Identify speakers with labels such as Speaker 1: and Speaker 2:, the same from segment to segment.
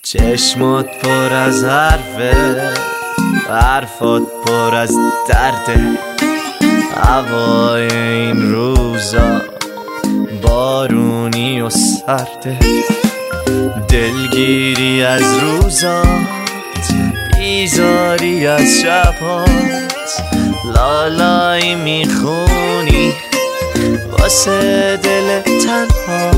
Speaker 1: چشمات پر از حرفه، حرفات پر از درده. هوای این روزا بارونی و سرده، دلگیری از روزات، بیزاری از شبات. لالایی میخونی واسه دل تنها،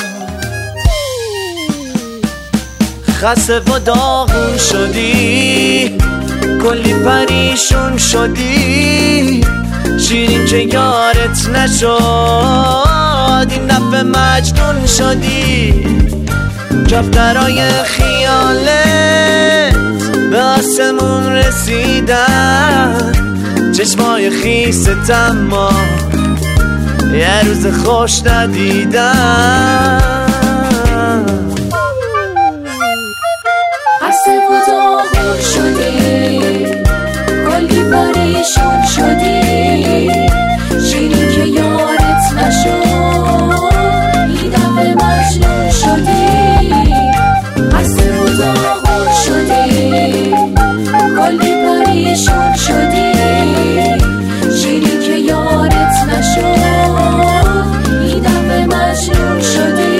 Speaker 1: خسته و داغون شدی، کلی پریشون شدی. شیرین که یارت نشد، این دفعه مجنون شدی. کفترهای خیالت به آسمون رسیدن، چشمای خیست اما یه روز خوش ندیدن.
Speaker 2: خسته و داغون شدی، کلی پریشون شدی. شیرین که یارت نشد، این دفعه مجنون شدی. خسته و داغون شدی، کلی پریشون شدی. شیرین که یارت نشد، این دفعه مجنون شدی.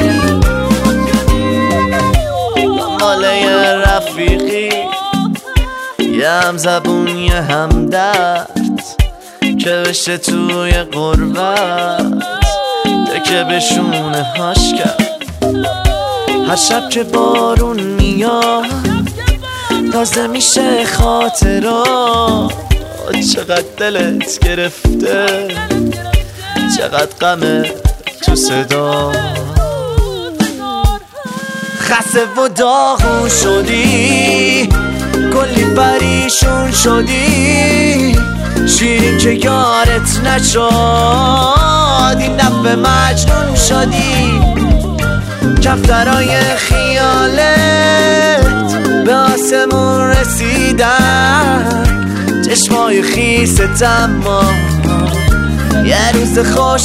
Speaker 1: ماله رفیقی، یه هم زبون یه هم درد، که بشه توی غربت دکه بشونه هاش کرد. هر شب که بارون میاد تازه میشه خاطرات. چقدر دلت گرفته، چقدر غمه تو صدا. خسته و داغون شدی، کلی پریشون شدی. شیرین که یارت نشد، این دفعه مجنون شدی. کفترهای خیالت به آسمون رسیدن، چشمای خیست اما یه روز خوش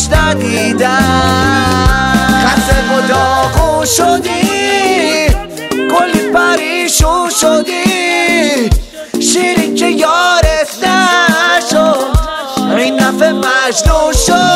Speaker 1: ندیدن. خسته و داغون شدی، کلی پریشون شدی. شیرین که یارت نشد، این دفعه مجنون شد.